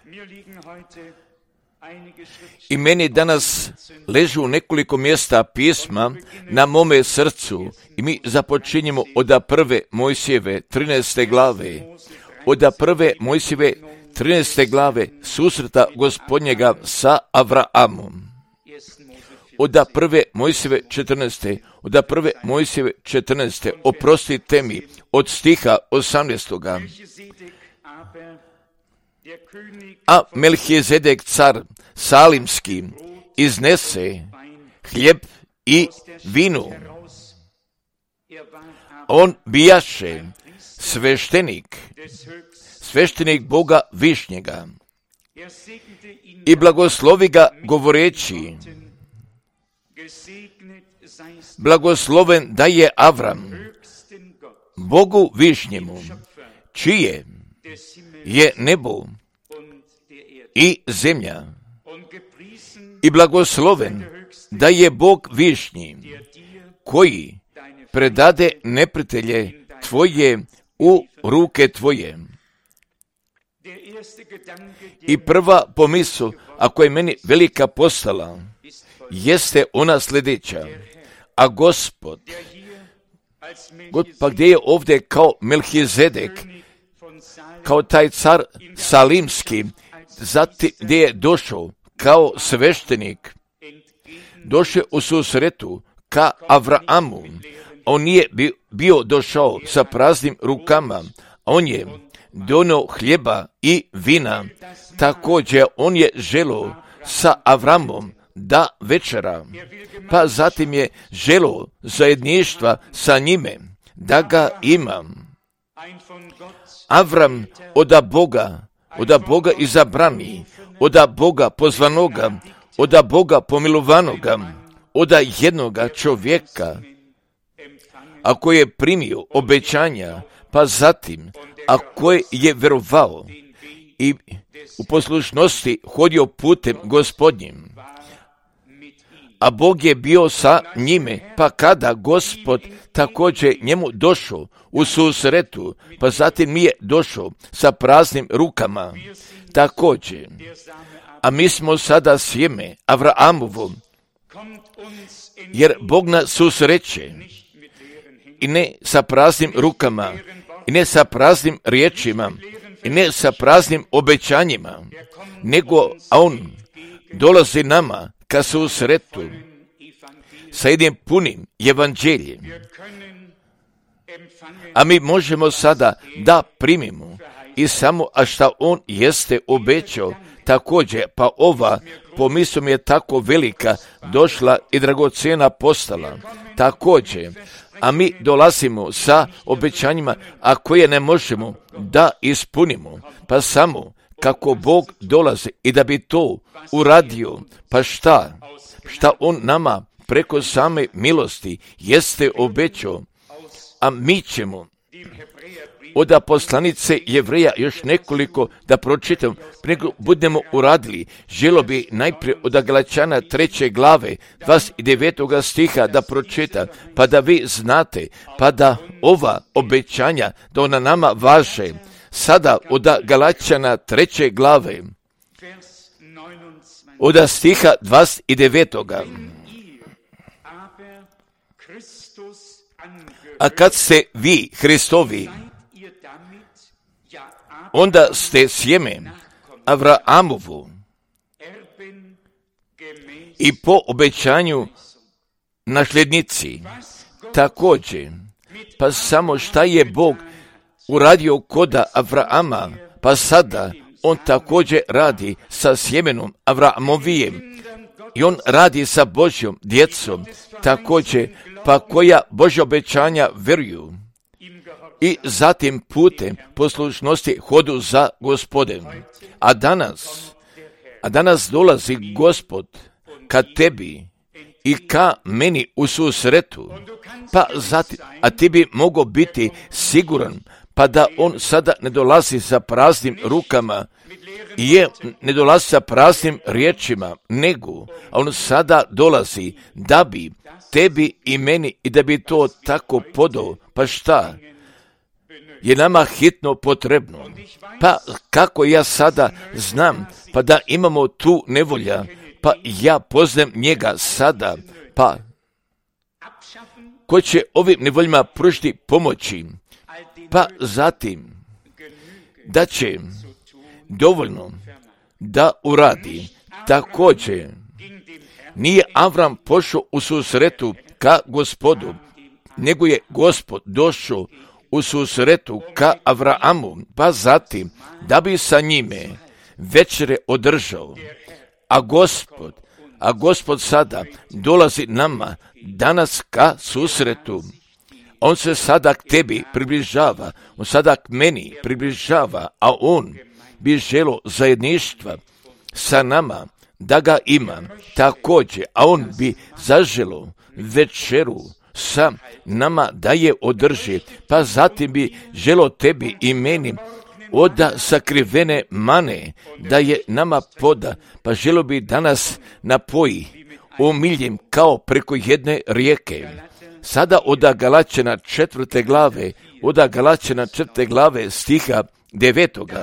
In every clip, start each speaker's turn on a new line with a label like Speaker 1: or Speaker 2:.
Speaker 1: I meni danas ležu nekoliko mjesta pisma na mome srcu i mi započinjemo od prve Mojsijeve 13. glave. Od prve Mojsijeve 13. glave susreta Gospodnjega sa Avraamom. Od prve Mojsijeve 14. Od prve Mojsijeve 14. Oprostite mi, od stiha 18. A Melhizedek car Salimski iznese hljeb i vinu. On bijaše sveštenik Boga Višnjega i blagoslovi ga govoreći: blagosloven da je Avram Bogu Višnjemu, čije je nebo i zemlja, i blagosloven da je Bog Višnji, koji predade neprijatelje tvoje u ruke tvoje. I prva pomisao, ako je meni velika postala, jeste ona sljedeća: a Gospod, pa gdje je ovdje kao Melhizedek, kao taj car Salimski, zatim gdje je došao kao sveštenik, došao u susretu ka Avraamu. On nije bio došao sa praznim rukama, on je donio hljeba i vina. Također on je želio sa Avramom da večera, pa zatim je želio zajedništva sa njime, da ga imam. Avram od Boga izabrani, od Boga pozvanoga, od Boga pomiluvanoga, od jednoga čovjeka, ako je primio obećanja, pa zatim ako je vjerovao i u poslušnosti hodio putem Gospodnjim, a Bog je bio sa njime, pa kada Gospod također njemu došao u susretu, pa zatim mi je došao sa praznim rukama također, a mi smo sada sjeme Avraamovo, jer Bog nas susreće i ne sa praznim rukama, i ne sa praznim riječima, i ne sa praznim obećanjima, nego on dolazi nama ka susretu sa jednim punim evanđeljem. A mi možemo sada da primimo i samo a šta on jeste obećao također, pa ova pomisao mi je tako velika došla i dragocjena postala također. A mi dolazimo sa obećanjima, a koje ne možemo da ispunimo, pa samo kako Bog dolazi i da bi to uradio, pa šta on nama preko same milosti jeste obećao, a mi ćemo od poslanice Jevreja još nekoliko da pročitam, nego budemo uradili. Želo bi najprije od Galačana 3. glave 29. stiha da pročitam, pa da vi znate, pa da ova obećanja, da ona nama važe. Sada od Galačana 3. glave od stiha 29. A kad ste vi Hristovi, onda ste sjeme Avraamovu i po obećanju nasljednici također. Pa samo šta je Bog uradio kod Avraama, pa sada on također radi sa sjemenom Avraamovijem i on radi sa Božjom djecom također, pa koja Božja obećanja vjeruju i zatim putem poslušnosti hodu za Gospodem. A danas dolazi Gospod ka tebi i ka meni u susretu, pa zatim, a ti bi mogao biti siguran, pa da on sada ne dolazi sa praznim rukama i ne dolazi sa praznim riječima, nego on sada dolazi da bi tebi i meni i da bi to tako podao, pa šta? je nama hitno potrebno. Pa kako ja sada znam, pa da imamo tu nevolja, pa ja poznajem njega sada, pa ko će ovim nevoljima pružiti pomoći, pa zatim da će dovoljno da uradi. Također, nije Avram pošao u susretu ka Gospodu, nego je Gospod došao u susretu ka Avramu, pa zatim da bi sa njime večere održao. A Gospod sada dolazi nama danas ka susretu. On se sada k tebi približava, on sada k meni približava, a on bi želio zajedništva sa nama, da ga ima također, a on bi zaželio večeru sa nama da je održi, pa zatim bi želio tebi i meni od sakrivene mane da je nama poda, pa želio bi danas napoji umiljem kao preko jedne rijeke. Sada od Galačana 4. glave, stiha 9.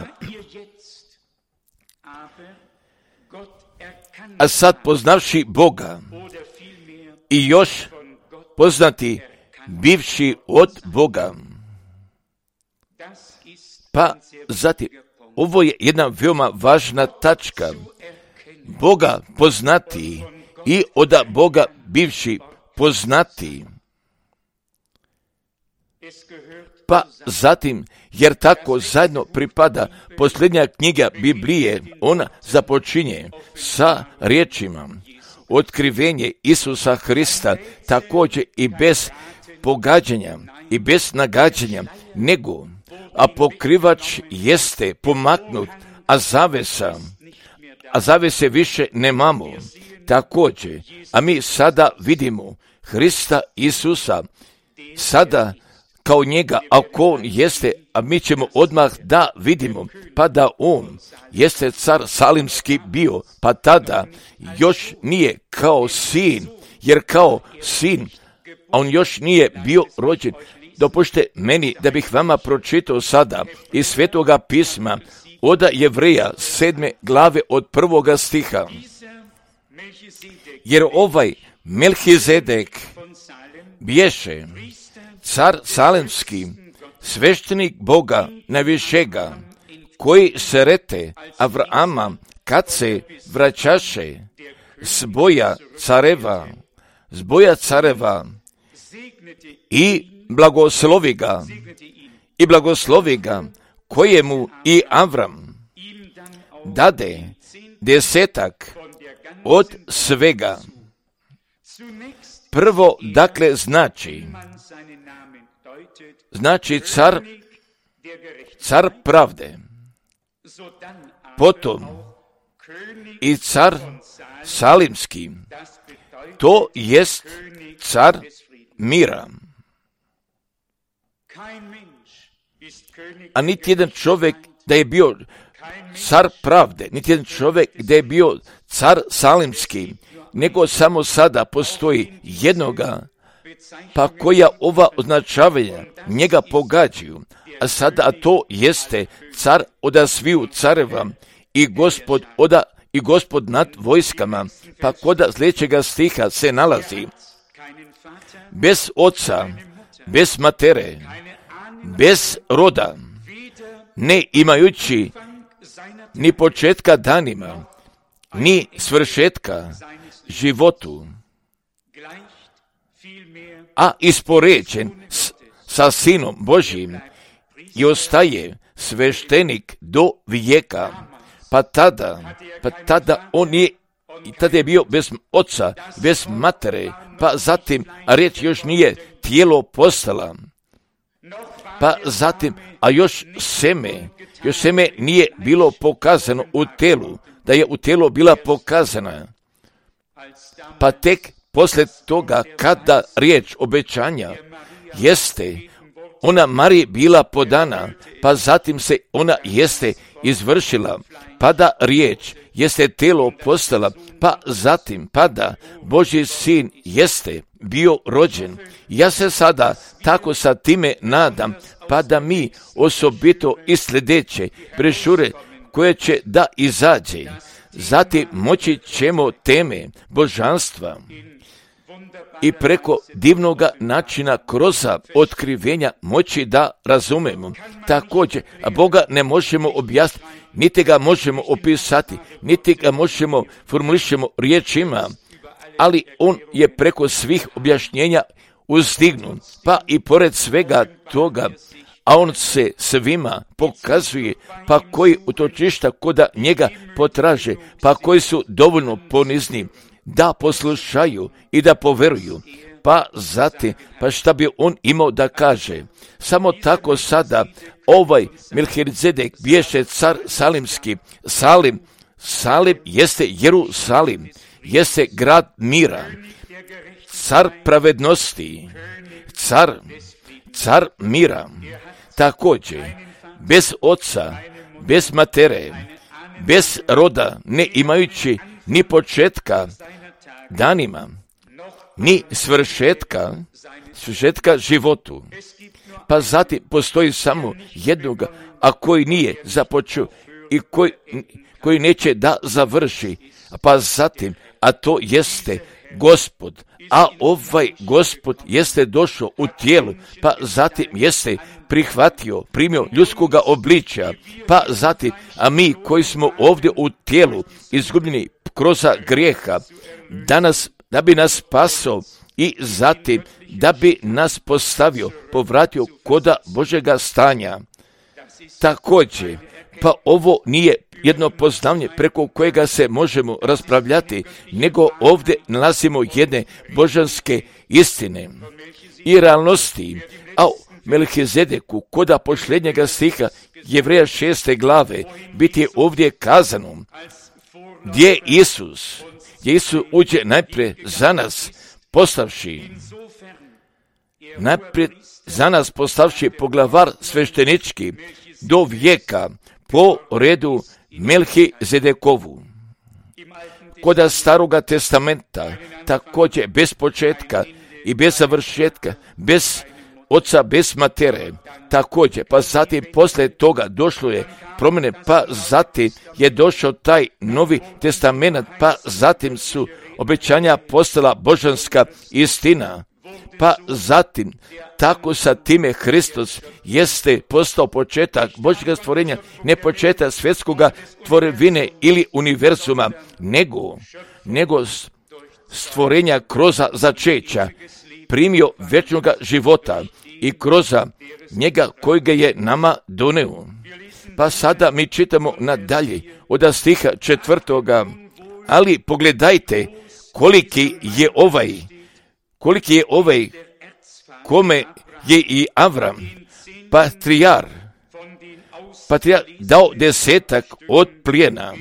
Speaker 1: A sad poznavši Boga i još poznati bivši od Boga. Pa zatim, ovo je jedna veoma važna tačka. Boga poznati i od Boga bivši poznati. Pa zatim, jer tako zajedno pripada posljednja knjiga Biblije, ona započinje sa riječima otkrivenje Isusa Hrista, također i bez pogađanja i bez nagađanja, nego a pokrivač jeste pomaknut, a zavese više nemamo. Također, a mi sada vidimo Hrista Isusa, sada kao njega, ako on jeste, a mi ćemo odmah da vidimo, pa da on jeste car salimski bio, pa tada još nije kao sin, jer kao sin, a on još nije bio rođen. Dopušte meni da bih vama pročitao sada iz Svetoga pisma od Jevreja 7. glave od 1. stiha. Jer ovaj Melhizedek bješe car salemski, sveštenik Boga najvišega, koji srete Avrama kad se vraćaše s boja careva i blagoslovi ga, kojemu i Avram dade 10 od svega. Prvo, dakle, znači car pravde, potom i car salimski, to jest car mira. A niti jedan čovjek da je bio car pravde, niti jedan čovjek da je bio car salimski, nego samo sada postoji jednoga, pa koja ova označavanja njega pogađaju, a sada to jeste car od sviju careva i gospod nad vojskama, pa kod sljedećega stiha se nalazi bez oca, bez matere, bez roda, ne imajući ni početka danima, ni svršetka životu, a ispoređen sa Sinom Božjim i ostaje sveštenik do vijeka. Pa tada on je, tada je bio bez oca, bez matere, pa zatim, a riječ još nije tijelo postala, pa zatim, a još seme nije bilo pokazano u telu, da je u telu bila pokazana, pa tek poslije toga kada riječ obećanja jeste ona Mariji bila podana, pa zatim se ona jeste izvršila, pa da riječ jeste telo postala, pa zatim pada Božji sin jeste bio rođen. Ja se sada tako sa time nadam, pa da mi osobito i sljedeće brešure koje će da izađe. Zatim moći ćemo teme božanstva i preko divnoga načina kroz otkrivenja moći da razumemo. Također, Boga ne možemo objasniti, niti ga možemo opisati, niti ga možemo formulišemo riječima, ali on je preko svih objašnjenja uzdignut, pa i pored svega toga, a on se svima pokazuje, pa koji utočišta koda njega potraže, pa koji su dovoljno ponizni da poslušaju i da poveruju, pa zatim, pa šta bi on imao da kaže. Samo tako sada ovaj Melhizedek biješe car salimski. Salim jeste Jerusalim, jeste grad mira, car pravednosti, car mira. Također, bez oca, bez matere, bez roda, ne imajući ni početka danima, ni svršetka životu. Pa zatim postoji samo jednoga, a koji nije započeo i koji neće da završi. Pa zatim, a to jeste Gospod, a ovaj Gospod jeste došao u tijelu, pa zatim jeste primio ljudskoga obličja, pa zatim, a mi koji smo ovdje u tijelu izgubljeni kroz grijeha, danas da bi nas spasao i zatim da bi nas povratio koda Božega stanja. Također, pa ovo nije jedno poznavanje preko kojega se možemo raspravljati, nego ovdje nalazimo jedne božanske istine i realnosti. A u Melhizedeku, koda posljednjega stiha Jevreja 6. glave, biti je ovdje kazano, gdje Isus uđe najprije za nas postavši poglavar sveštenički do vijeka po redu Melhizedekovu. Koda Staroga testamenta, također bez početka i bez završetka, bez oca, bez matere, također, pa zatim poslije toga došlo je promjene, pa zatim je došao taj Novi testament, pa zatim su obećanja postala božanska istina, pa zatim tako sa time Hristos jeste postao početak Božjega stvorenja, ne početak svjetskoga tvorevine ili univerzuma, nego stvorenja kroz začeća, primio vječnoga života i kroz njega kojega je nama doneo. Pa sada mi čitamo nadalje od stiha 4. Ali pogledajte koliki je ovaj kome je i Avram, patrijar dao 10 od plijena.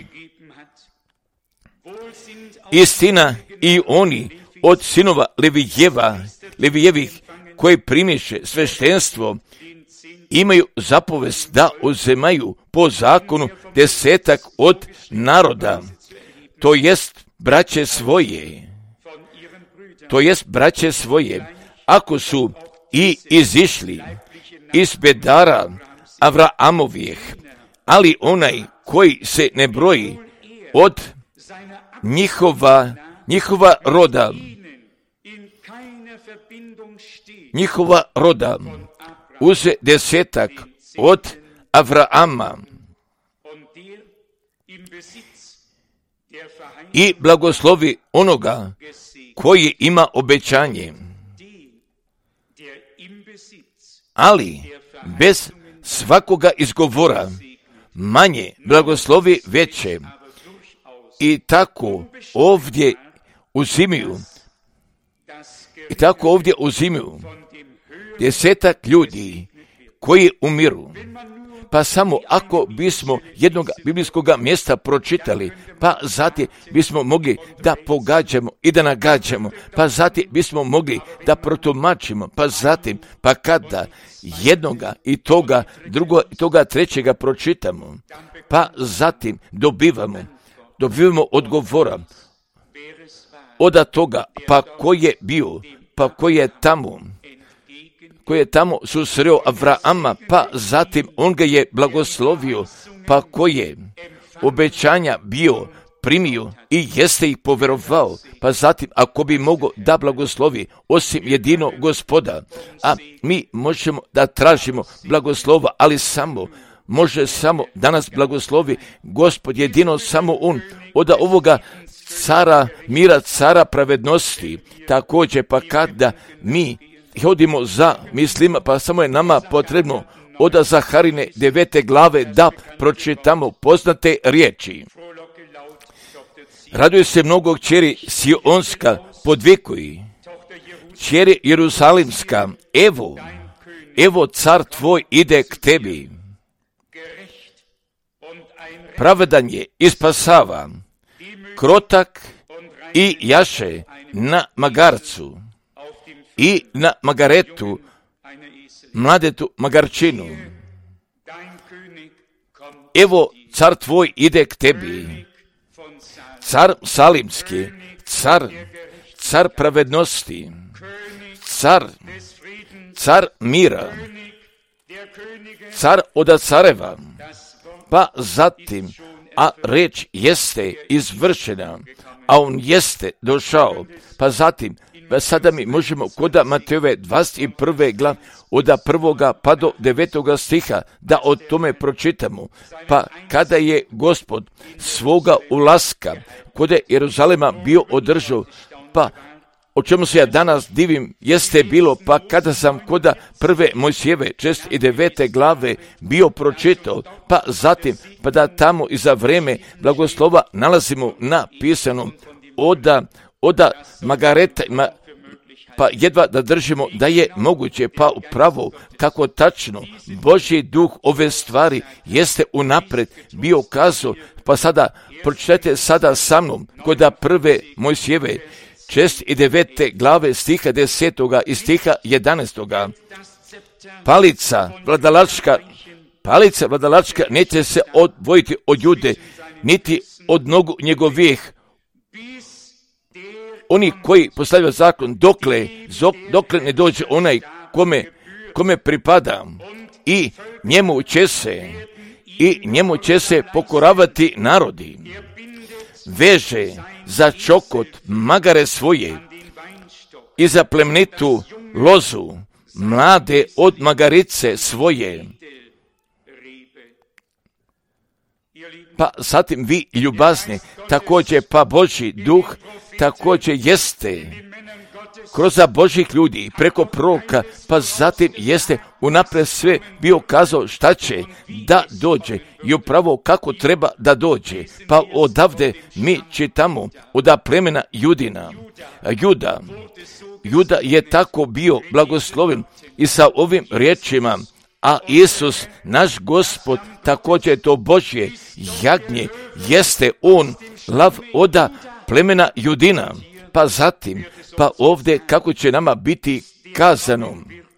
Speaker 1: Istina i oni od sinova Levijevih koji primiše sveštenstvo imaju zapovest da uzimaju po zakonu 10 od naroda, to jest braće svoje, ako su i izišli iz bedara Avraamovih, ali onaj koji se ne broji od njihova roda uze 10 od Avraama i blagoslovi onoga koji ima obećanje, ali bez svakoga izgovora manje blagoslovi veće. I tako ovdje uzimaju 10 ljudi koji umiru. Pa samo ako bismo jednog biblijskog mjesta pročitali, pa zatim bismo mogli da pogađamo i da nagađamo, pa zatim bismo mogli da protumačimo, pa kada jednoga i toga, drugo i toga trećega pročitamo, pa zatim dobivamo odgovora od toga, pa ko je bio, pa ko je tamo, koji je tamo susreo Avraama, pa zatim on ga je blagoslovio, pa koji je obećanja bio primio i jeste ih poverovao, pa zatim ako bi mogao da blagoslovi osim jedino Gospoda, a mi možemo da tražimo blagoslova, ali može samo da nas blagoslovi Gospod, jedino samo on, od ovoga cara mira, cara pravednosti. Također pa kada mi hodimo za mislima, pa samo je nama potrebno od Zaharine 9. glave da pročitamo poznate riječi. Raduje se mnogo kćeri Sionska, podvikuj, kćeri Jerusalimska, evo car tvoj ide k tebi. Pravedan je i spasava, krotak i jaše na magarcu i na magaretu, mladetu magarčinu. Evo car tvoj ide k tebi, car salimski, car pravednosti, car mira, car od careva, pa zatim, a reč jeste izvršena, a on jeste došao, pa zatim, sada mi možemo kod Matejove 21. glave od 1. pa do 9. stiha da o tome pročitamo. Pa kada je Gospod svoga ulaska kod Jeruzalema bio održao, pa o čemu se ja danas divim jeste bilo, pa kada sam kod 1. Mojsijeve 6. i 9. glave bio pročitao, pa zatim pa da tamo i za vreme blagoslova nalazimo napisano od magareta, pa jedva da držimo da je moguće, pa upravo kako tačno Božji duh ove stvari jeste unapred bio kazao, pa sada pročitajte sada sa mnom kod 1. Mojsijeve 6. i 9. glave stiha 10. i stiha 11. Palica vladalačka neće se odvojiti od Jude, niti od nogu njegovih. Oni koji postavljaju zakon, dokle ne dođe onaj kome pripada, i njemu će se pokoravati narodi. Veže za čokot magare svoje i za plemnitu lozu mlade od magarice svoje. Pa zatim vi ljubazni, također pa Božji duh također jeste kroz Božjih ljudi preko proroka, pa zatim jeste unaprijed sve bio kazao šta će da dođe i upravo kako treba da dođe. Pa odavde mi čitamo od plemena Judina. Juda je tako bio blagosloven i sa ovim riječima, a Isus, naš Gospod, također to Božje jagnje, jeste on lav od plemena Judina. Pa zatim, pa ovdje kako će nama biti kazano,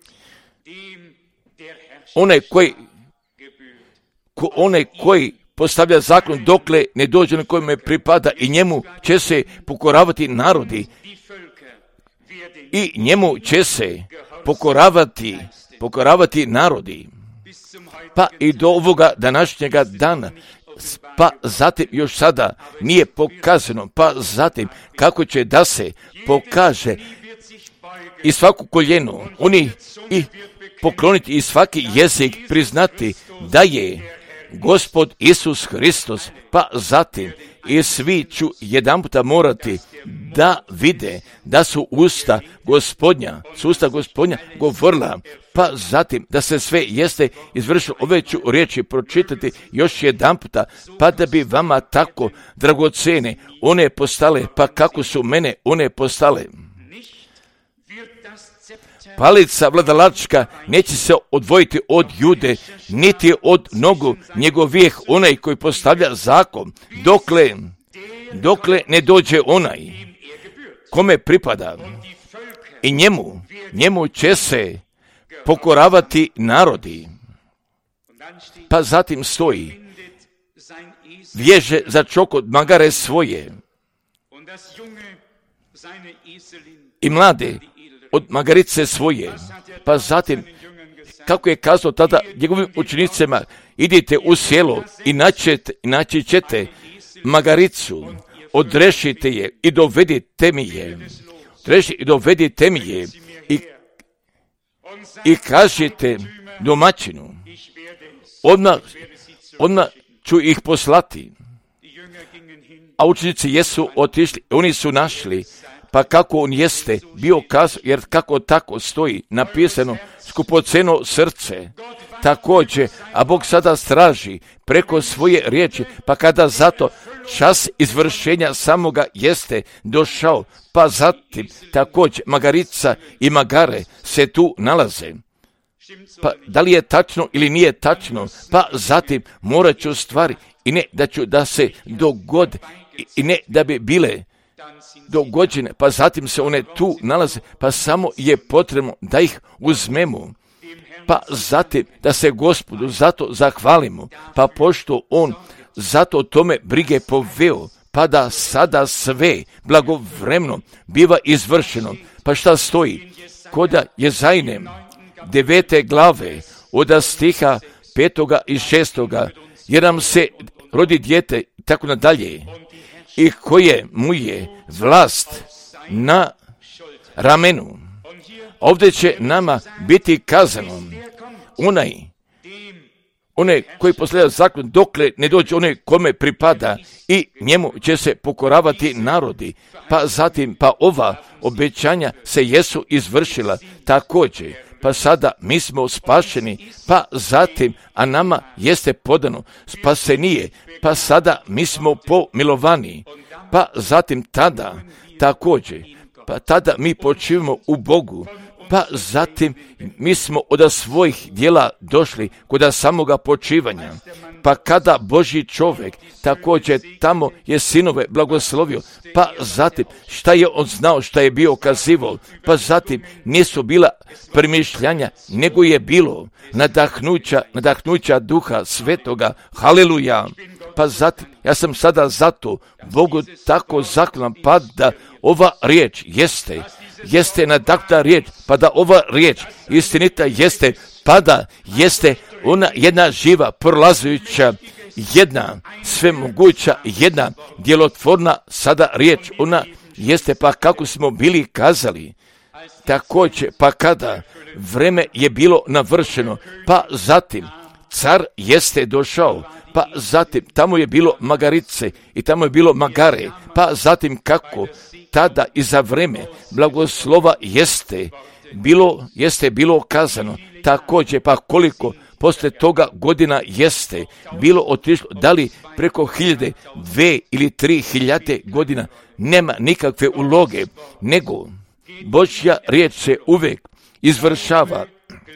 Speaker 1: onaj koji postavlja zakon dokle ne dođe na kojome pripada, i njemu će se pokoravati narodi, i njemu će se pokoravati narodi. Pa i do ovoga današnjega dana, pa zatim još sada nije pokazano, pa zatim kako će da se pokaže i svaku koljenu, oni i pokloniti i svaki jezik priznati da je Gospod Isus Hristos, pa zatim i svi ću jedanputa morati da vide da su usta Gospodnja govorila, pa zatim da se sve jeste izvršilo. Ove ću riječi pročitati još jedanputa, pa da bi vama tako dragocene one postale, pa kako su mene one postale. Palica vladalačka neće se odvojiti od Jude, niti od nogu njegovih, onaj koji postavlja zakon, dokle ne dođe onaj kome pripada, i njemu će se pokoravati narodi. Pa zatim stoji, vježe za čokot magare svoje i mlade
Speaker 2: od magarice svoje. Pa zatim, kako je kazao tada njegovim učenicima, idite u selo i naći ćete magaricu, odrešite je i dovedite mi je. I kažite domaćinu, odmah ću ih poslati. A učenici jesu otišli, oni su našli, pa kako on jeste bio kazao, jer kako tako stoji napisano, skupoceno srce, također, a Bog sada straži preko svoje riječi, pa kada zato čas izvršenja samoga jeste došao, pa zatim također magarica i magare se tu nalaze. Pa da li je tačno ili nije tačno, pa zatim morat ću stvari i ne da ću da se dogode i ne da bi bile dogođene, pa zatim se one tu nalaze, pa samo je potrebno da ih uzmemo. Pa zatim da se Gospodu zato zahvalimo, pa pošto on zato tome brige poveo, pa da sada sve blagovremeno biva izvršeno. Pa šta stoji? Koda Jezajne 9. glave od stiha 5. i 6. jer nam se rodi dijete, tako nadalje, i koje mu je vlast na ramenu. Ovdje će nama biti kazano, onaj koji posleda zakon dokle ne dođe onaj kome pripada i njemu će se pokoravati narodi. Pa zatim, pa ova obećanja se jesu izvršila također. Pa sada mi smo spašeni, pa zatim, a nama jeste podano spasenije, pa sada mi smo pomilovani, pa zatim tada također, pa tada mi počivamo u Bogu, pa zatim mi smo od svojih djela došli kod samoga počivanja. Pa kada Božji čovjek također tamo je sinove blagoslovio, pa zatim šta je on znao, šta je bio kazivao, pa zatim nisu bila premišljanja, nego je bilo nadahnuća Duha Svetoga, haleluja. Pa zatim, ja sam sada zato Bogu tako zahvalan, pa da ova riječ jeste nadahnuta riječ, pa da ova riječ istinita jeste, pa da jeste ona jedna živa, prolazujuća, jedna svemoguća, jedna djelotvorna sada riječ, ona jeste, pa kako smo bili kazali, također, pa kada vreme je bilo navršeno, pa zatim car jeste došao, pa zatim tamo je bilo magarice i tamo je bilo magare, pa zatim kako tada i za vreme blagoslova jeste bilo kazano, također, pa koliko poslije toga godina jeste bilo otišlo, da li preko 1000, 2 ili 3.000 godina, nema nikakve uloge, nego Božja riječ se uvijek izvršava,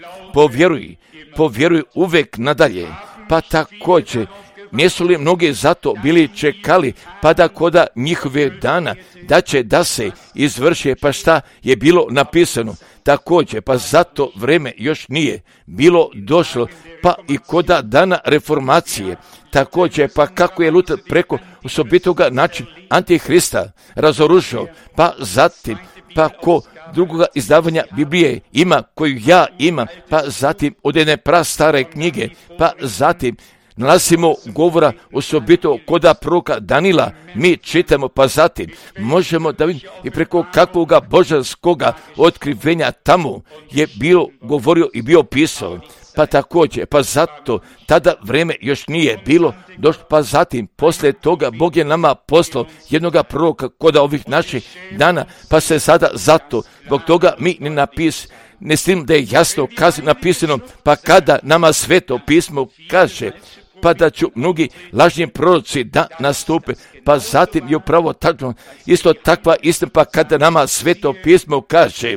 Speaker 2: povjeruj uvijek nadalje, pa također, nisu li mnogi zato bili čekali, pa da koda njihove dana, da će da se izvrše, pa šta je bilo napisano, također, pa zato vreme još nije bilo došlo, pa i koda dana reformacije, također, pa kako je Luter preko osobitoga način Antihrista razoružao, pa zatim, pa ko drugoga izdavanja Biblije ima, koju ja imam, pa zatim od jedne prastare knjige, pa zatim nalazimo govora osobito koda proroka Danila, mi čitamo, pa zatim možemo da vidimo i preko kakvoga božanskoga otkrivenja tamo je bio govorio i bio pisao. Pa također, pa zato tada vreme još nije bilo došlo, pa zatim poslije toga Bog je nama poslao jednoga proroka koda ovih naših dana, pa se sada zato zbog toga mi ne stim da je jasno napisano, pa kada nama Sveto pismo kaže, pa da ću mnogi lažni proroci da nastupe, pa zatim je upravo tako, isto takva istina, pa kada nama Sveto pismo kaže,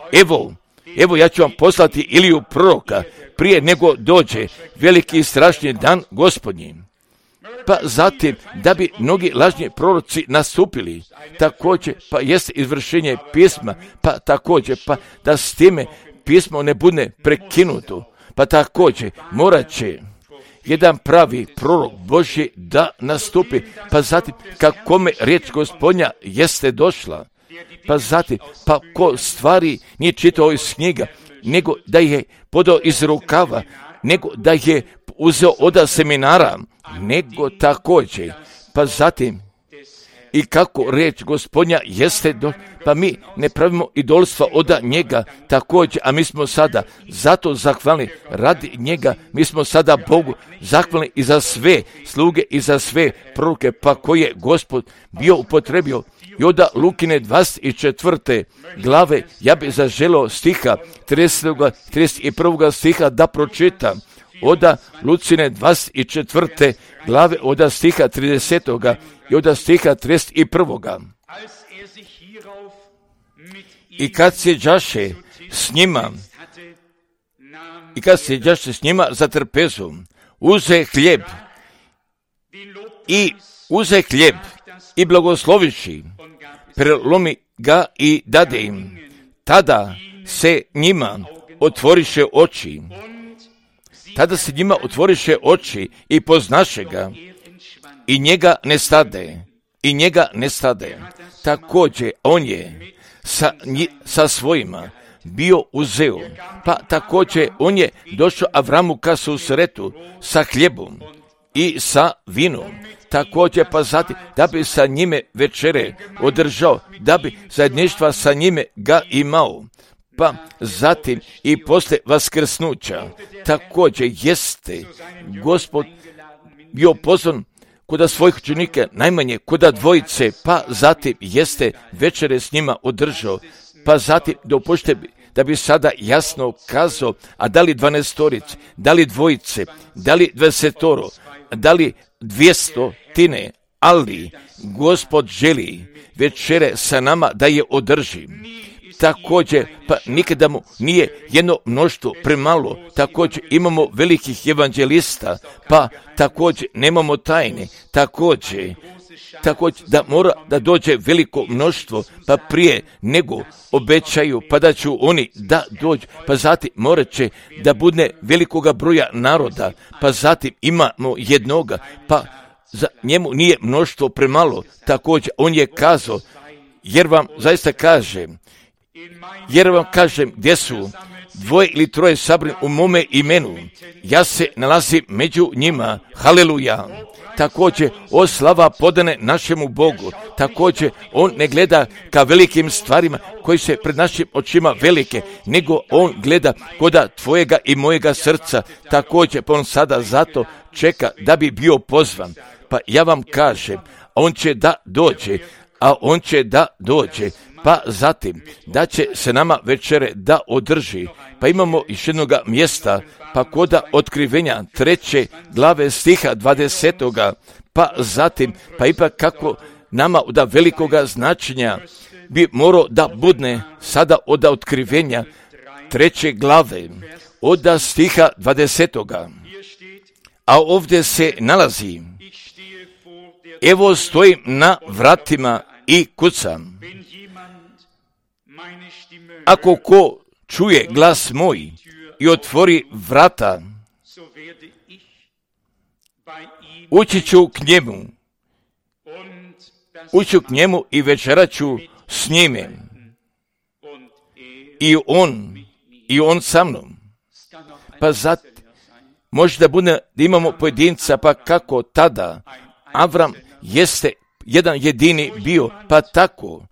Speaker 2: evo ja ću vam poslati Iliju proroka prije nego dođe veliki i strašni dan Gospodnji. Pa zatim, da bi mnogi lažni proroci nastupili, također, pa jeste izvršenje pisma, pa također, pa da s time pismo ne bude prekinuto, pa također morat će jedan pravi prorok Božji da nastupi, pa zatim kakome riječ Gospodnja jeste došla, pa zatim, pa ko stvari nije čitao iz knjiga, nego da je podao iz rukava, nego da je uzeo od seminara, nego također, pa zatim, i kako riječ Gospodnja jeste, pa mi ne pravimo idolstva od njega također, a mi smo sada zato zahvalni radi njega, mi smo sada Bogu zahvalni i za sve sluge i za sve proroke, pa koje Gospod bio upotrebio. I od Lukine 24. glave, ja bi zaželio stiha 31. stiha da pročitam. Od Lucine 24. glave, od stiha 30. i od stiha 31. I kad se đaše s njima za trpezu, uze hljeb i blagosloviši, prelomi ga i dade im. Tada se njima otvoriše oči i poznaše ga i njega ne stade. Također on je sa svojima bio uzeo, pa također on je došao Avramu ka susretu sa hljebom i sa vinom. Također pa zatim da bi sa njime večere održao, da bi zajedništva sa njime ga imao. Pa zatim i poslije vaskrsnuća također jeste Gospod bio pozvan kod svojih učenika, najmanje kod dvojice, pa zatim jeste večere s njima održao, pa zatim dopušte da bi sada jasno kazao, a da li 12, da li dvojice, da li 20, da li 200, ali Gospod želi večere sa nama da je održi. Također, pa nikada mu nije jedno mnoštvo premalo, također imamo velikih evanđelista, pa također nemamo tajne, također da mora da dođe veliko mnoštvo, pa prije nego obećaju, pa da će oni da dođu, pa zatim morat će da bude velikoga broja naroda, pa zatim imamo jednoga, pa za njemu nije mnoštvo premalo, također on je kazao, jer vam zaista kažem, gdje su 2 ili 3 sabrani u mome imenu, ja se nalazim među njima, haleluja. Također, slava podane našemu Bogu, također on ne gleda ka velikim stvarima koji se pred našim očima velike, nego on gleda koda tvojega i mojega srca, također pa on sada zato čeka da bi bio pozvan. Pa ja vam kažem, on će da dođe, pa zatim da će se nama večere da održi. Pa imamo još jednog mjesta, pa koda Otkrivenja 3. glave stiha 20. pa zatim, pa ipak kako nama od velikoga značenja bi morao da budne sada od Otkrivenja 3. glave, od stiha 20. A ovdje se nalazi, evo stojim na vratima i kucam. Ako ko čuje glas moj i otvori vrata, ući ću k njemu i večeraću s njime i on sa mnom. Pa zato može da bude da imamo pojedinca, pa kako tada Avram jeste jedan jedini bio, pa tako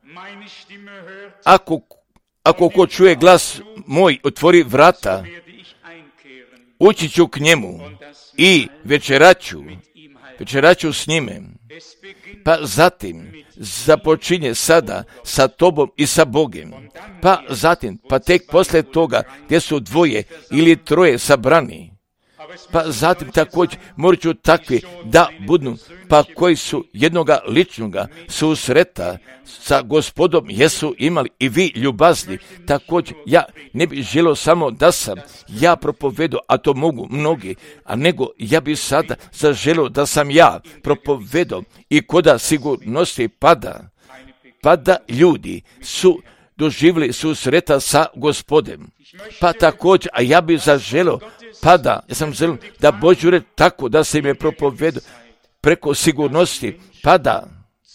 Speaker 2: ako ko čuje glas moj, otvori vrata, ući ću k njemu i večeraću s njime. Pa zatim započinje sada sa tobom i sa Bogem. Pa zatim, pa tek poslije toga gdje su 2 ili 3 sabrani, pa zatim također morat ću takvi da budu, pa koji su jednoga ličnoga susreta sa Gospodom jesu imali i vi ljubazni. Također ja ne bih želio samo da sam ja propovedao, a to mogu mnogi, a nego ja bih sada zaželio da sam ja propovedao i koda sigurnosti pada ljudi su doživjeli susreta sa Gospodem. Pa također, a ja bih zaželio ja sam želio da Božju reč tako da se im je propovedao preko sigurnosti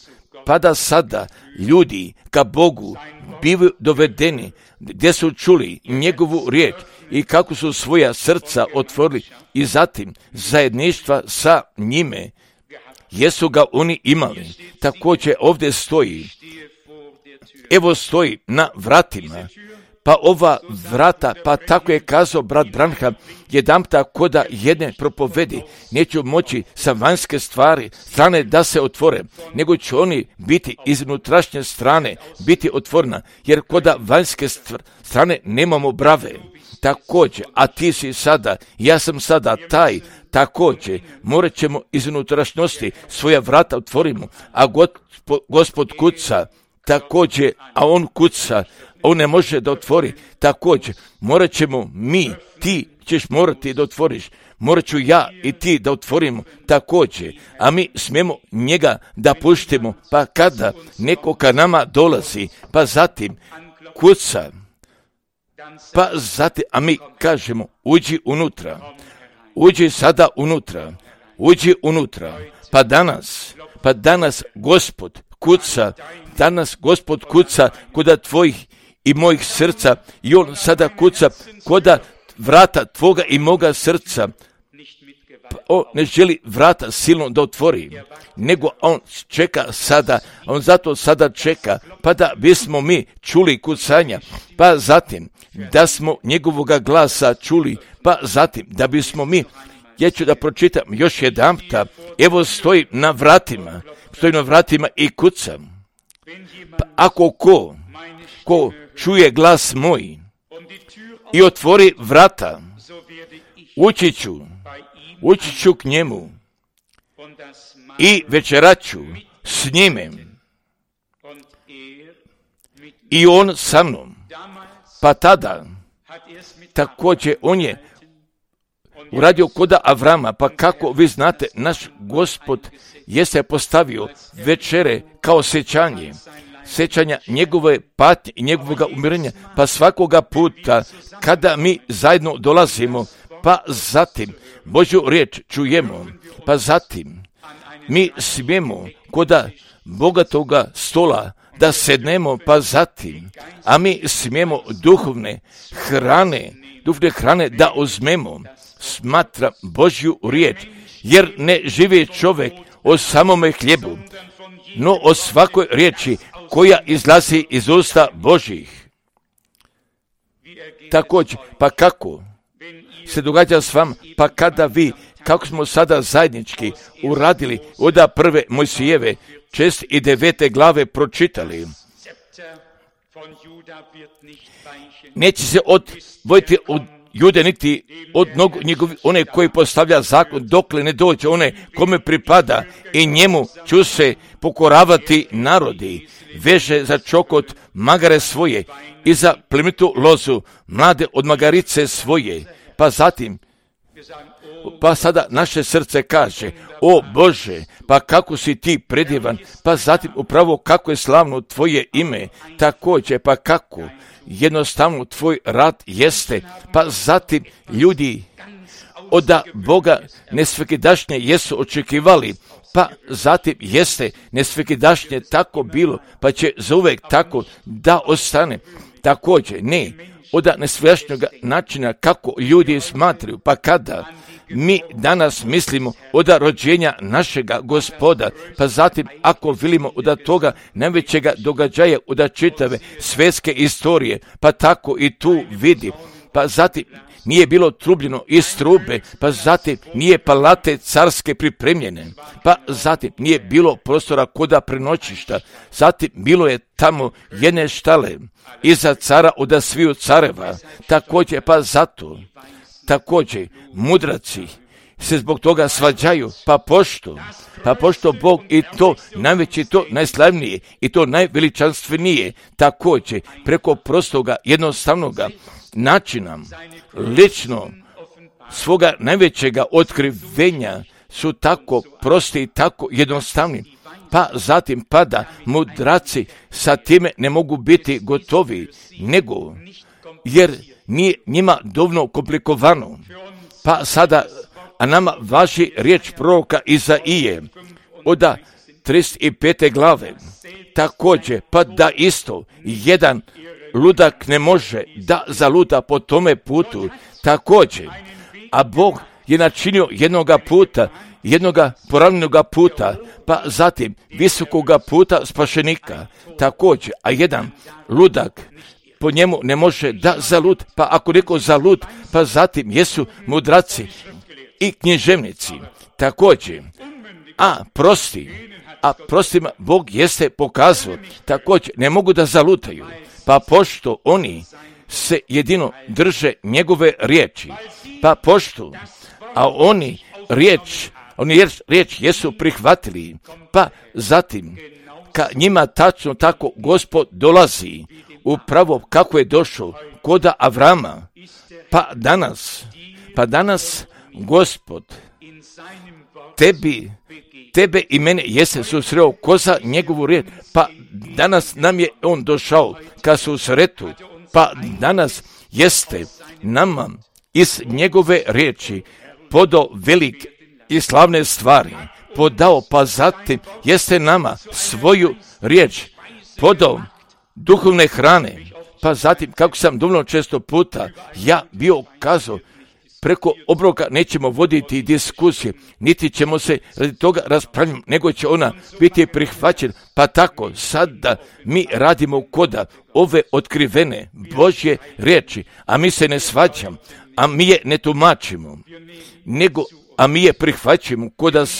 Speaker 2: pa da sada ljudi ka Bogu bivaju dovedeni gdje su čuli njegovu riječ i kako su svoja srca otvorili i zatim zajedništva sa njime, jesu ga oni imali. Također ovdje stoji, evo stoji na vratima, pa ova vrata, pa tako je kazao brat Branham, jedanputa koda jedne propovedi, neću moći sa vanjske strane da se otvore, nego će oni biti iz unutrašnje strane, biti otvorena, jer koda vanjske strane nemamo brave. Također, a ti si sada, ja sam sada taj, također, morat ćemo iz unutrašnjosti svoja vrata otvorimo, a Gospod kuca, također, a on kuca, on ne može da otvori, također, morat ćemo mi, ti ćeš morati da otvoriš, morat ću ja i ti da otvorimo također, a mi smijemo njega da puštimo, pa kada neko ka nama dolazi, pa zatim kuca, pa zatim, a mi kažemo, uđi unutra, uđi sada unutra, uđi unutra, pa danas Gospod kuca koda tvojih i mojih srca i on sada kuca koda vrata tvoga i moga srca. On ne želi vrata silno da otvori, nego on čeka sada, on zato sada čeka, pa da bismo mi čuli kucanja, pa zatim da smo njegovoga glasa čuli, pa zatim da bismo mi, ja ću da pročitam još jedanputa, evo stoji na vratima i kucam. Pa ako ko čuje glas moj i otvori vrata, ući ću k njemu i večeraću s njime i on sa mnom. Pa tada također on je uradio koda Avrama, pa kako vi znate, naš Gospod jeste postavio večere kao sjećanja njegove patnje i njegovoga umirenja, pa svakoga puta kada mi zajedno dolazimo, pa zatim Božju riječ čujemo, pa zatim mi smijemo koda bogatoga stola da sednemo, pa zatim, a mi smijemo duhovne hrane da uzmemo, smatra Božju riječ, jer ne živi čovjek o samome hljebu, no o svakoj riječi koja izlazi iz usta Božjih. Također, pa kako se događa s vam, pa kada vi, kako smo sada zajednički uradili od 1. Mojsijeve 6. i 9. glave pročitali, neće se odvojiti od Jude niti od one koji postavlja zakon, dokle ne dođe one kome pripada i njemu ću se pokoravati narodi, veže za čokot magare svoje i za plemenitu lozu mlade od magarice svoje. Pa zatim, pa sada naše srce kaže, o Bože, pa kako si ti predjevan, pa zatim upravo kako je slavno tvoje ime, također pa kako jednostavno tvoj rad jeste, pa zatim ljudi od Boga nesvekidašnje jesu očekivali, pa zatim jeste nesvekidašnje tako bilo, pa će zauvek tako da ostane. Također ne, od nesvekidašnjeg načina kako ljudi smatraju, pa kada mi danas mislimo od rođenja našega Gospoda, pa zatim ako vidimo od toga najvećega događaja od čitave svjetske istorije, pa tako i tu vidi, pa zatim nije bilo trubljeno iz trube, pa zatim nije palate carske pripremljene, pa zatim nije bilo prostora koda prenoćišta, zatim bilo je tamo jedne štale iza cara od sviju careva, također pa zato, također mudraci se zbog toga svađaju, pa pošto Bog i to najveće, to najslavnije i to najveličanstvenije, također preko prostoga, jednostavnoga načina, lično svoga najvećega otkrivenja su tako prosti i tako jednostavni, pa zatim pada mudraci sa time ne mogu biti gotovi, nego jer nije njima dovoljno komplikovano. Pa sada, a nama važi riječ proroka Izaije od 35. glave. Također, pa da isto jedan ludak ne može da zaluta po tome putu. Također, a Bog je načinio jednoga puta, jednoga poravljenoga puta, pa zatim visokoga puta spašenika. Također, a jedan ludak po njemu ne može da zalut, pa ako neko zalut, pa zatim jesu mudraci i književnici. Također, a prostima Bog jeste pokazao, također ne mogu da zalutaju, pa pošto oni se jedino drže njegove riječi, pa pošto, a oni riječ jesu prihvatili, pa zatim ka njima tačno tako Gospod dolazi, upravo kako je došao koda Avrama, pa danas Gospod tebe i mene jeste susreo ko za njegovu riječ, pa danas nam je on došao ka susretu, pa danas jeste nama iz njegove riječi podao velik i slavne stvari, podao, pa zatim jeste nama svoju riječ podao duhovne hrane, pa zatim, kako sam dovoljno često puta ja bio kazao, preko obroka nećemo voditi diskusije, niti ćemo se radi toga raspravljati, nego će ona biti prihvaćena. Pa tako, sada mi radimo koda ove otkrivene Božje riječi, a mi se ne svađamo, a mi je ne tumačimo, a mi je prihvaćamo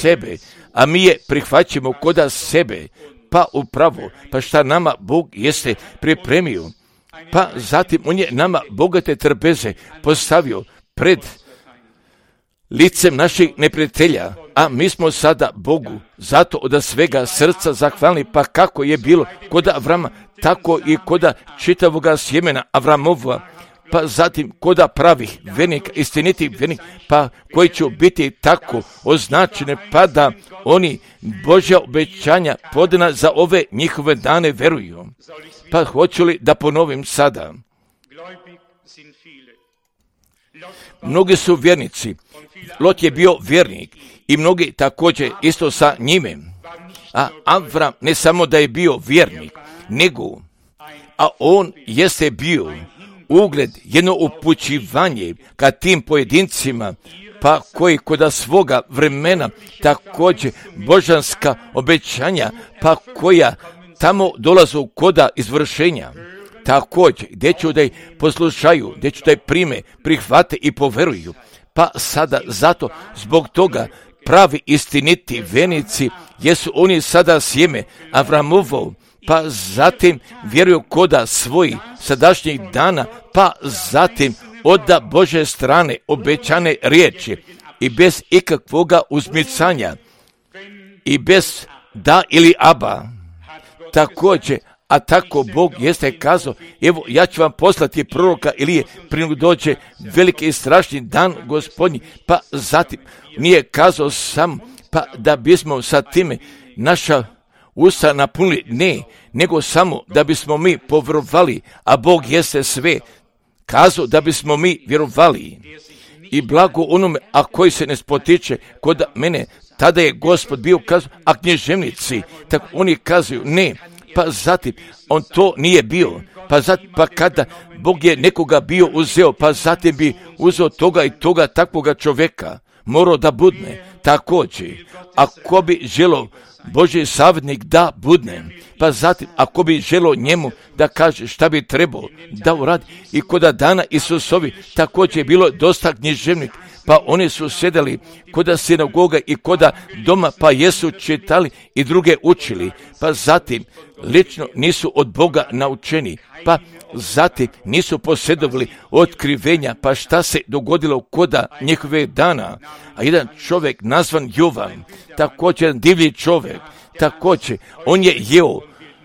Speaker 2: koda sebe, pa upravo, pa šta nama Bog jeste pripremio, pa zatim on je nama bogate trpeze postavio pred licem naših neprijatelja, a mi smo sada Bogu zato od svega srca zahvalni, pa kako je bilo kod Avrama, tako i kod čitavoga sjemena Avramova, pa zatim kod pravih vernika, istinitih vernika, pa koji će biti tako označene, pa da oni Božja obećanja podana za ove njihove dane veruju. Pa hoću li da ponovim sada? Mnogi su vjernici, Lot je bio vjernik i mnogi također isto sa njime. A Avram ne samo da je bio vjernik, nego, a on jeste bio ugled, jedno upućivanje ka tim pojedincima, pa koji kod svoga vremena također božanska obećanja, pa koja tamo dolazu koda izvršenja. Također, gdje ću da ih poslušaju, gdje ću da ih prime, prihvate i poveruju. Pa sada zato, zbog toga, pravi istiniti vjernici, jesu oni sada sjeme Avramovo, pa zatim vjeruju koda svojih sadašnjih dana, pa zatim oda Bože strane obećane riječi i bez ikakvoga uzmicanja i bez da ili aba. Također, a tako Bog jeste kazao, evo ja ću vam poslati proroka Ilije prije dođe veliki i strašni dan Gospodnji, pa zatim nije kazao sam, pa da bismo sa time naša usta napunili, ne, nego samo da bismo mi povjerovali, a Bog jeste sve kazao da bismo mi vjerovali. I blago onome, a koji se ne spotiče kod mene, tada je Gospod bio kazao, a književnici, tako oni kazuju, ne, pa zatim on to nije bio, pa kada Bog je nekoga bio uzeo, pa zatim bi uzeo toga i toga takvoga čovjeka, morao da budne. Također, ako bi želo Božji savjetnik da budne, pa zatim ako bi želo njemu da kaže šta bi trebao da uradi, i kod dana Isusovi također je bilo dosta književnik, pa oni su sedeli kod sinagoga i kod doma, pa jesu čitali i druge učili, pa zatim lično nisu od Boga naučeni, pa zatim nisu posjedovali otkrivenja, pa šta se dogodilo kod njihove dana. A jedan čovjek nazvan Jovan, također jedan divlji čovjek, također on je jeo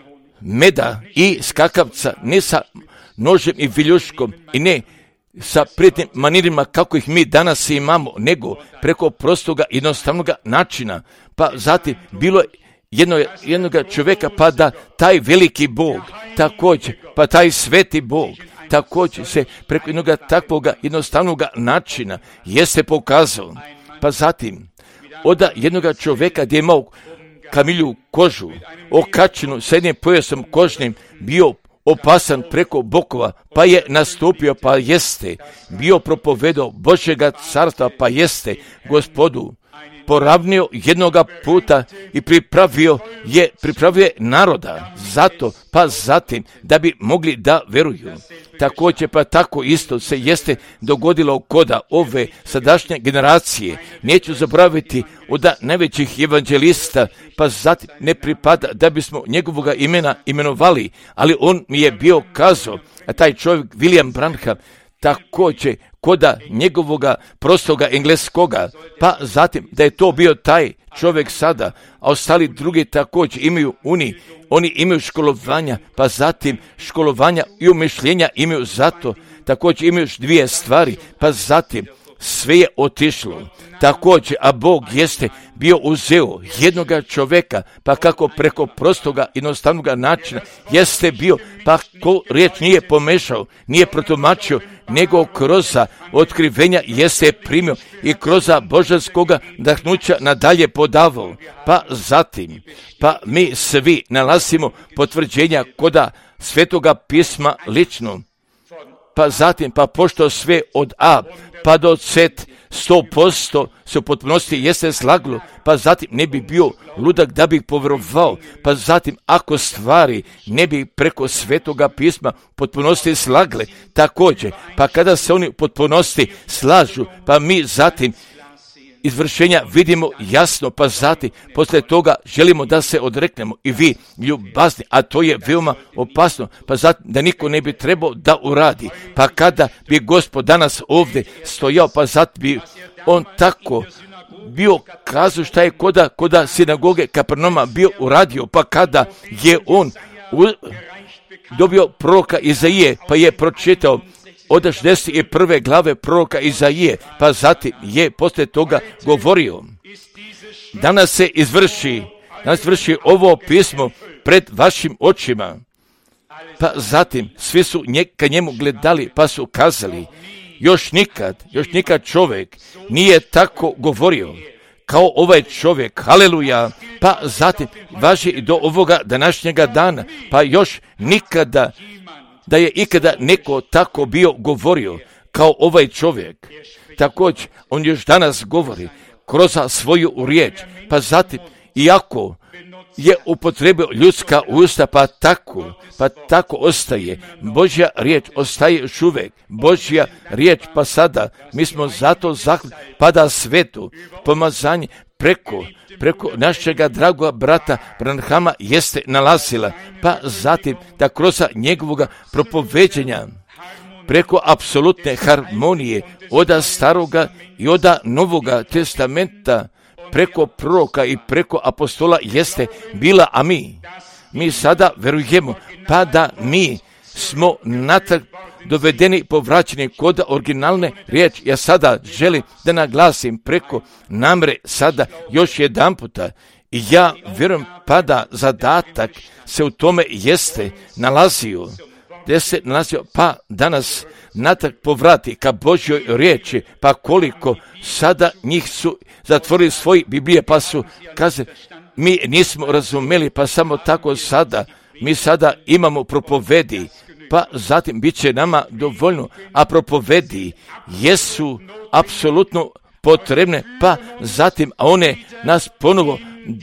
Speaker 2: meda i skakavca, ne sa nožem i viljuškom i ne sa prijetnim manirima kako ih mi danas imamo, nego preko prostoga jednostavnog načina. Pa zatim bilo je jednog čovjeka, pa da taj veliki Bog također, pa taj sveti Bog također se preko jednog takvog jednostavnog načina jeste pokazao. Pa zatim od jednog čovjeka gdje je imao kamilju kožu, okačenu s jednim pojasom kožnim, bio opasan preko bokova, pa je nastupio, pa jeste, bio propovedao Božjega carstva, pa jeste, Gospodu poravnio jednoga puta i pripravio je naroda zato, pa zatim da bi mogli da veruju. Također pa tako isto se jeste dogodilo koda ove sadašnje generacije. Neću zaboraviti od najvećih evanđelista, pa zatim ne pripada da bismo njegovoga imena imenovali, ali on mi je bio kazao, a taj čovjek William Branham, također koda njegovoga prostoga engleskoga, pa zatim da je to bio taj čovjek sada, a ostali drugi također imaju oni imaju školovanja, pa zatim školovanja i umišljenja imaju zato, također imaju još dvije stvari, pa zatim sve je otišlo. Također, a Bog jeste bio uzeo jednoga čovjeka, pa kako preko prostoga jednostavnog načina jeste bio, pa ko riječ nije pomešao, nije protumačio, nego kroz otkrivenja jeste primio i kroz božanskoga dahnuća nadalje podavao. Pa zatim, pa mi svi nalazimo potvrđenja koda Svetoga pisma lično. Pa zatim, pa pošto sve od A pa do Z 100% se u potpunosti jeste slaglo, pa zatim ne bi bio ludak da bi povjerovao, pa zatim ako stvari ne bi preko Svetoga pisma potpunosti slagle, također, pa kada se oni u potpunosti slažu, pa mi zatim izvršenja vidimo jasno, pa zatim poslije toga želimo da se odreknemo i vi ljubazni, a to je veoma opasno, pa zatim da niko ne bi trebao da uradi, pa kada bi Gospod danas ovdje stojao, pa zatim bi on tako bio kazao šta je koda sinagoge Kapernoma bio uradio, pa kada je on dobio proroka Izaije, pa je pročitao od 61. glave proroka Izaije, pa zatim je poslije toga govorio, danas se izvrši ovo pismo pred vašim očima, pa zatim svi su ka njemu gledali, pa su kazali, još nikad čovjek nije tako govorio kao ovaj čovjek, haleluja, pa zatim važi i do ovoga današnjega dana, pa još nikada da je ikada neko tako bio govorio kao ovaj čovjek. Također, on još danas govori kroz svoju riječ, pa zatim, iako je upotrebio ljudska usta, pa tako ostaje. Božja riječ ostaje još uvijek. Božja riječ, pa sada, mi smo zato zahvalni, pa da svetu pomazanje preko našega dragoga brata Branhama jeste nalazila, pa zatim da kroz njegovoga propoveđenja preko apsolutne harmonije oda staroga i oda novoga testamenta, preko proroka i preko apostola jeste bila, a mi sada verujemo, pa da mi smo natrag dovedeni, povraćeni kod originalne riječi. Ja sada želim da naglasim preko namre sada još jedan puta. I ja vjerujem pa da zadatak se u tome jeste nalazio, pa danas natrag povrati ka Božjoj riječi, pa koliko sada njih su zatvorili svoje Biblije, pa su kazali, mi nismo razumeli, pa samo tako sada, mi sada imamo propovedi, pa zatim bit će nama dovoljno, a propovedi jesu apsolutno potrebne, pa zatim one nas ponovo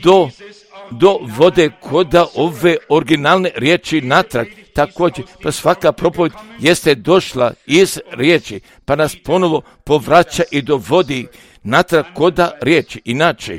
Speaker 2: do vode koda ove originalne riječi natrag. Također, pa svaka propoved jeste došla iz riječi, pa nas ponovo povraća i dovodi natrag koda riječi. Inače,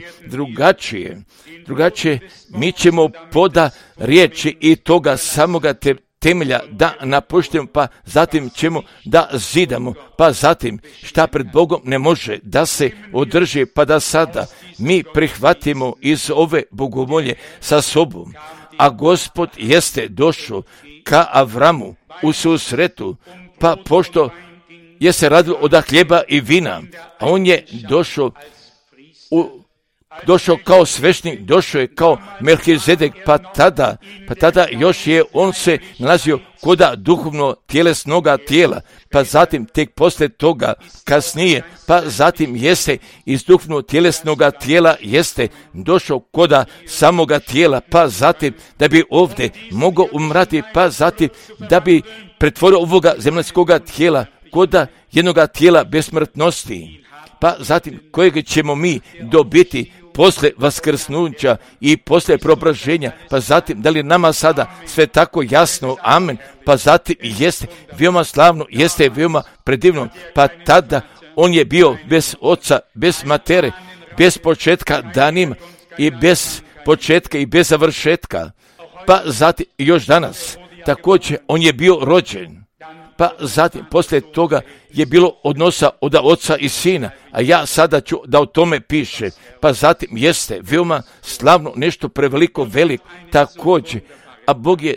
Speaker 2: drugačije mi ćemo poda riječi i toga samoga temelja da napuštimo, pa zatim ćemo da zidamo, pa zatim šta pred Bogom ne može da se održi, pa da sada mi prihvatimo iz ove bogomolje sa sobom. A Gospod jeste došao ka Avramu u susretu, pa pošto je se radilo od hljeba i vina, a on je došao došao kao svešnik, došao je kao Melhizedek, pa tada još je on se nalazio koda duhovno tjelesnoga tijela, pa zatim tek poslije toga kasnije, pa zatim jeste iz duhovno tjelesnoga tijela jeste došao koda samoga tijela, pa zatim da bi ovdje mogao umrati, pa zatim da bi pretvorio ovoga zemaljskoga tijela koda jednoga tijela besmrtnosti, pa zatim kojeg ćemo mi dobiti poslije vaskrsnuća i poslije preobraženja, pa zatim da li nama sada sve tako jasno, amen, pa zatim jeste veoma slavno, jeste veoma predivno, pa tada on je bio bez oca, bez matere, bez početka danima i bez početka i bez završetka, pa zatim još danas također on je bio rođen. Pa zatim, poslije toga je bilo odnosa od oca i sina, a ja sada ću da o tome piše. Pa zatim jeste veoma slavno, nešto preveliko veliko također, a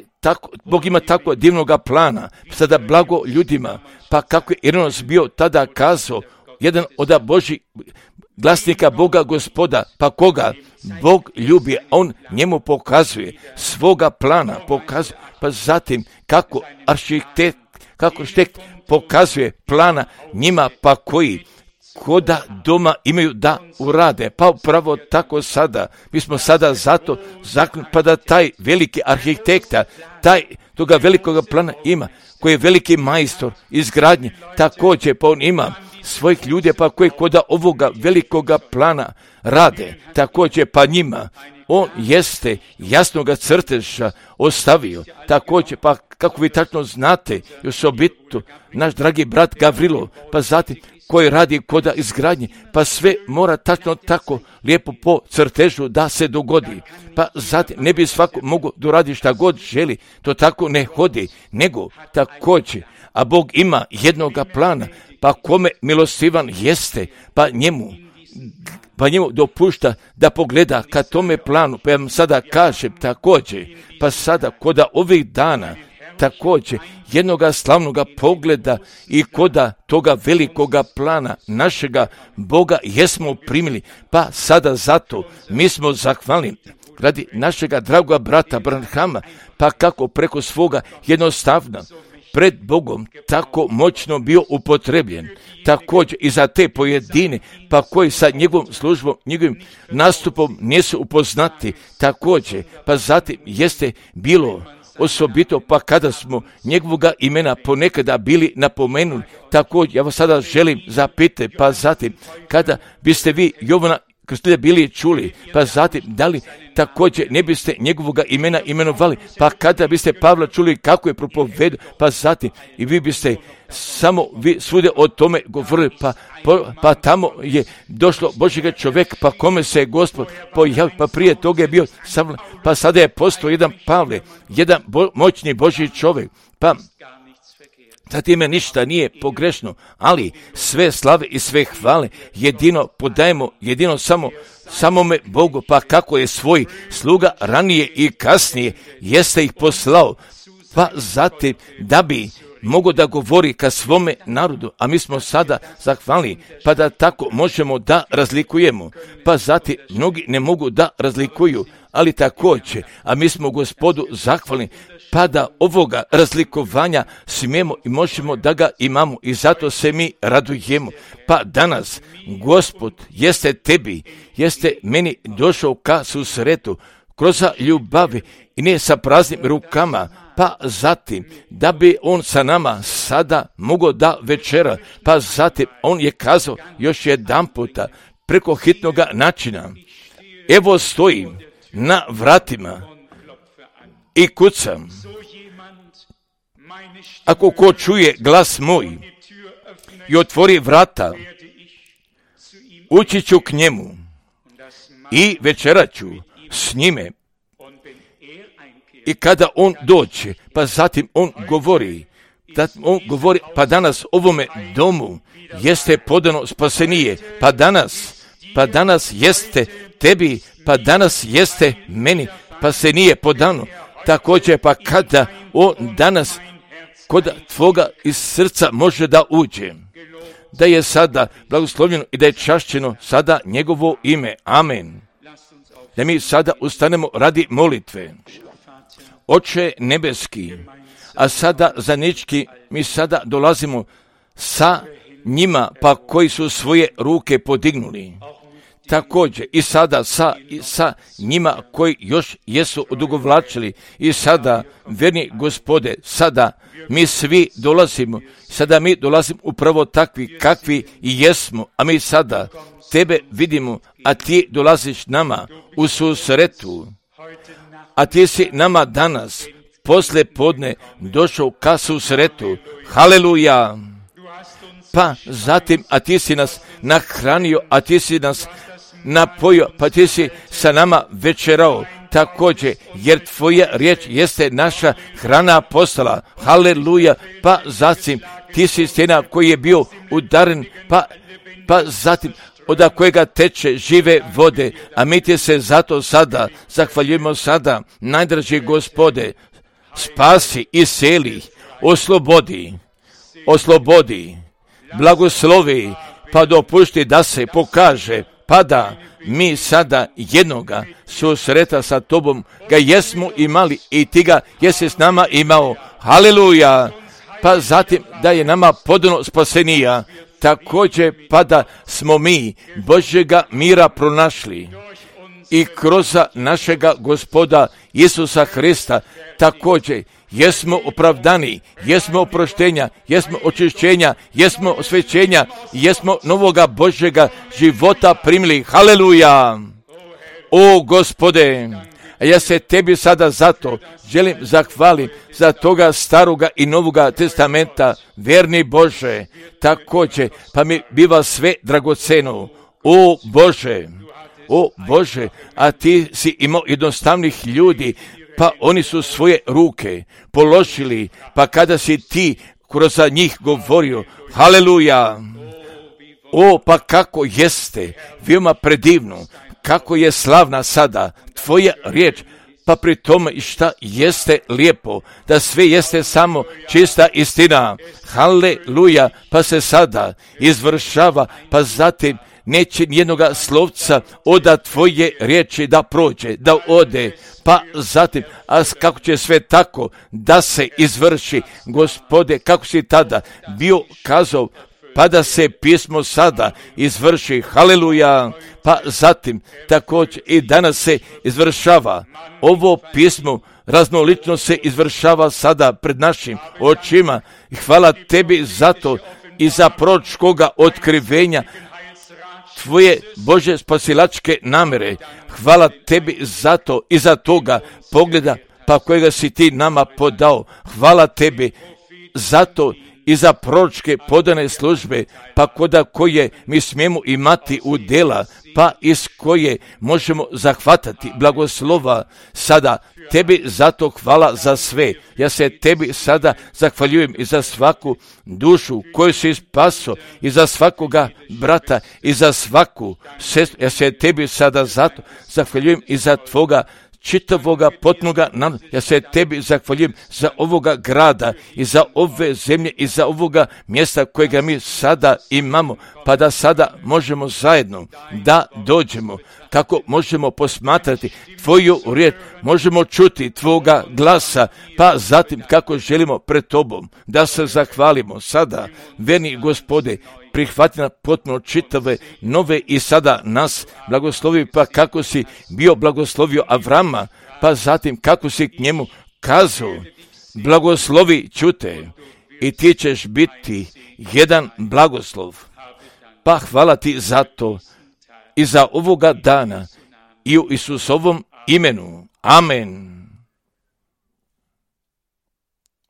Speaker 2: Bog ima tako divnoga plana, sada blago ljudima, pa kako je Irinos bio tada kazao, jedan od Božih glasnika Boga Gospoda, pa koga Bog ljubi, on njemu pokazuje svoga plana, pokazuje, pa zatim kako arhitekt pokazuje plana njima, pa koji koda doma imaju da urade. Pa upravo tako mi smo sada zato zakon, pa da taj veliki arhitekta, toga velikoga plana ima, koji je veliki majstor izgradnje, također pa on ima svojih ljudi, pa koji koda ovoga velikoga plana rade, također pa njima on jeste jasnoga crteža ostavio, također pa kako vi tačno znate, još obitu, naš dragi brat Gavrilo, pa zatim koji radi koda izgradnje, pa sve mora tačno tako lijepo po crtežu da se dogodi, pa zatim ne bi svako mogo doradi šta god želi, to tako ne hodi, nego također, a Bog ima jednoga plana, pa kome milostivan jeste, pa njemu dopušta da pogleda ka tome planu, pa ja vam sada kažem također, pa sada koda ovih dana, također jednoga slavnoga pogleda i koda toga velikoga plana našega Boga jesmo primili, pa sada zato mi smo zahvalni radi našega dragoga brata Branhama, pa kako preko svoga jednostavno pred Bogom tako moćno bio upotrebljen, također i za te pojedine, pa koji sa njegovom službom, njegovim nastupom nisu upoznati, također, pa zatim jeste bilo osobito, pa kada smo njegovoga imena ponekada bili napomenuli, također, ja vas sada želim zapitati, pa zatim, kada biste vi Jovana Krstitelja bili čuli, pa zatim, da li također ne biste njegovoga imena imenovali, pa kada biste Pavla čuli kako je propovedao, pa zatim i vi biste samo vi svude o tome govorili, pa tamo je došlo Božjega čovjeka, pa kome se je Gospod pojavio, pa prije toga je bio sam, pa sada je postao jedan Pavle, jedan moćni Božji čovjek, pa za time ništa nije pogrešno, ali sve slave i sve hvale jedino podajemo, jedino samome Bogu, pa kako je svoj sluga ranije i kasnije jeste ih poslao, pa zatim da bi mogu da govori ka svome narodu, a mi smo sada zahvalni, pa da tako možemo da razlikujemo, pa zatim mnogi ne mogu da razlikuju, ali također, a mi smo Gospodu zahvalni, pa da ovoga razlikovanja smijemo i možemo da ga imamo i zato se mi radujemo. Pa danas Gospod jeste tebi, jeste meni došao ka susretu kroz ljubavi i ne sa praznim rukama, pa zatim da bi on sa nama sada mogao da večera, pa zatim on je kazao još jedan puta preko hitnoga načina, evo stojim na vratima i kucam, ako ko čuje glas moj i otvori vrata, ući ću k njemu i večerat ću s njime. I kada on dođe, pa zatim on govori, pa danas ovome domu jeste podano spasenije, pa danas jeste tebi, pa danas jeste meni, pa se nije podano. Također, pa kada on danas kod tvoga iz srca može da uđe, da je sada blagoslovljeno i da je čašćeno sada njegovo ime. Amen. da mi sada ustanemo radi molitve. Oče nebeski, a sada zajednički mi sada dolazimo sa njima pa koji su svoje ruke podignuli. Također i sada sa njima koji još jesu odugovlačili i sada, verni Gospode, sada mi svi dolazimo, sada mi dolazimo upravo takvi kakvi i jesmo, a mi sada tebe vidimo, a ti dolaziš nama u susretu, a ti si nama danas posle podne došao ka susretu. Haleluja! Pa zatim, a ti si nas nahranio, a ti si nas napojio, pa ti si sa nama večerao također, jer tvoja riječ jeste naša hrana postala. Haleluja! Pa zatim, ti si stena koji je bio udaren, pa zatim, od kojega teče žive vode, a mi ti se zato sada zahvaljujemo sada, najdraži Gospode, spasi, iseli, oslobodi, blagoslovi, pa dopušti da se pokaže, pa da mi sada jednoga susreta sa tobom ga jesmo imali i ti ga jesi s nama imao. Haleluja! Pa zatim da je nama podano spasenija, također pa da smo mi Božjega mira pronašli i kroz našega Gospoda Isusa Hrista također jesmo opravdani, jesmo oproštenja, jesmo očišćenja, jesmo osvećenja, jesmo novoga Božjega života primili. Haleluja! O Gospode, ja se tebi sada zato želim zahvaliti za toga staroga i novoga testamenta, verni Bože, također, pa mi biva sve dragoceno. O Bože, a ti si imao jednostavnih ljudi, pa oni su svoje ruke položili, pa kada si ti kroz njih govorio, haleluja, pa kako jeste, veoma predivno, kako je slavna sada tvoja riječ, pa pri tome i šta jeste lijepo, da sve jeste samo čista istina. Haleluja, pa se sada izvršava, pa zatim neće nijednoga slovca od tvoje riječi da prođe, da ode, pa zatim, a kako će sve tako da se izvrši, Gospode, kako si tada bio kazao, pa da se pismo sada izvrši. Haleluja! Pa zatim, također i danas se izvršava ovo pismo, raznolično se izvršava sada pred našim očima. Hvala tebi za to i za proročkoga otkrivenja tvoje Bože spasilačke namere. Hvala tebi za to i za toga pogleda pa kojega si ti nama podao. Hvala tebi za to i za proročke podane službe, pa koje mi smijemo imati u dela, pa iz koje možemo zahvatati blagoslova sada. Tebi zato hvala za sve. Ja se tebi sada zahvaljujem i za svaku dušu koju si spaso, i za svakoga brata, i za svaku sestru. Ja se tebi sada zato zahvaljujem i za tvoga čitavoga potnoga nam. Ja se tebi zahvaljujem za ovoga grada i za ove zemlje i za ovoga mjesta kojega mi sada imamo, pa da sada možemo zajedno da dođemo, kako možemo posmatrati tvoju riječ, možemo čuti tvoga glasa, pa zatim kako želimo pred tobom da se zahvalimo sada, verni Gospode, prihvati na potpuno čitave nove i sada nas blagoslovi, pa kako si bio blagoslovio Avrama, pa zatim kako si k njemu kazao, blagoslovi čute i ti ćeš biti jedan blagoslov. Pa hvala ti za to i za ovoga dana i u Isusovom imenu. Amen.